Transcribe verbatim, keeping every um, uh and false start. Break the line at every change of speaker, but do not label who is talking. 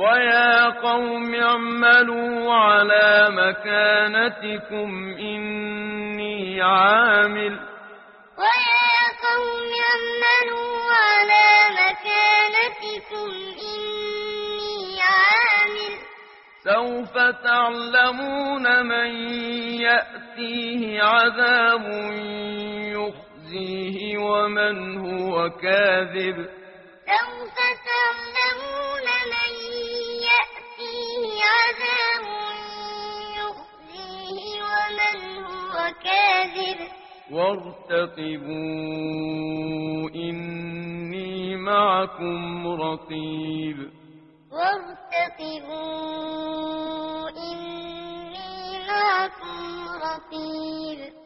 ويا قوم اعملوا على مكانتكم إني عامل
ويا قوم اعملوا على مكانتكم إني عامل
سوف تعلمون من يأتيه عذاب يخزيه ومن هو كاذب
سوف تعلمون من يأتيه عذاب يخزيه ومن هو كاذب
وارتقبوا إني معكم رقيب
وارتقبوا إني معكم رقيب